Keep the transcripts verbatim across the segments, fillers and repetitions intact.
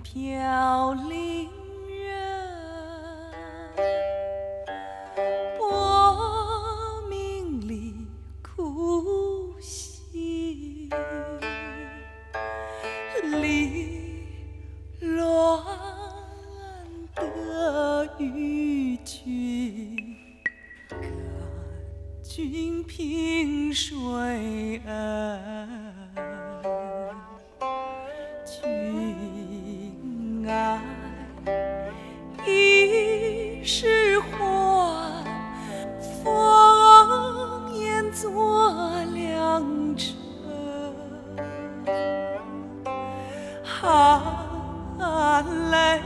飘零人，薄命里苦兮，离乱得与君，感君凭谁恩？君爱一时欢，烽烟作良辰。含泪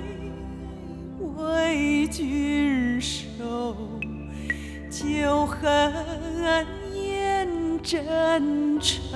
为君守，旧恨言真诚。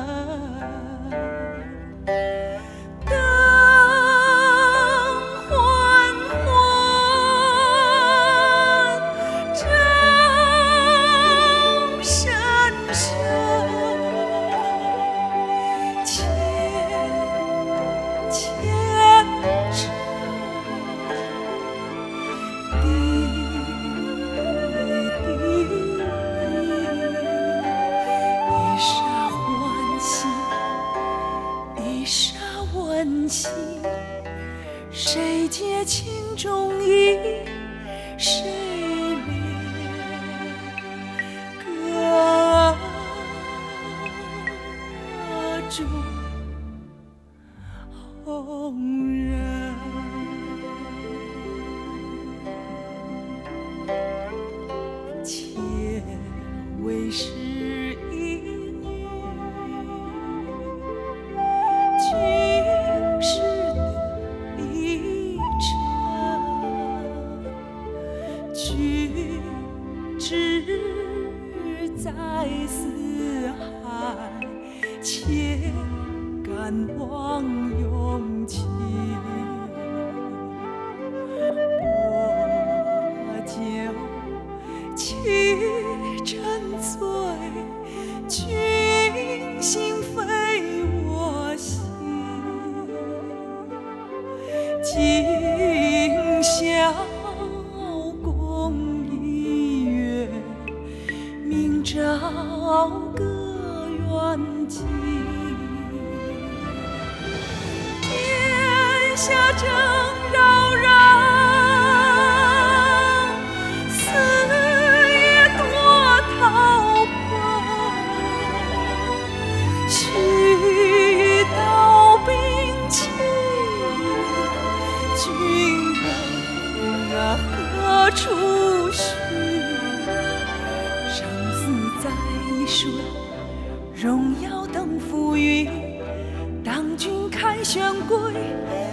谁解情中意，谁怜歌中红人。妾为是一女，君是君只在四海，且敢忘永情。我就弃沉醉，君心非我心。今宵照个远近，天下正扰然，四野多逃奔。须道兵器，君问何处寻？在一瞬，荣耀登浮云。当君凯旋归，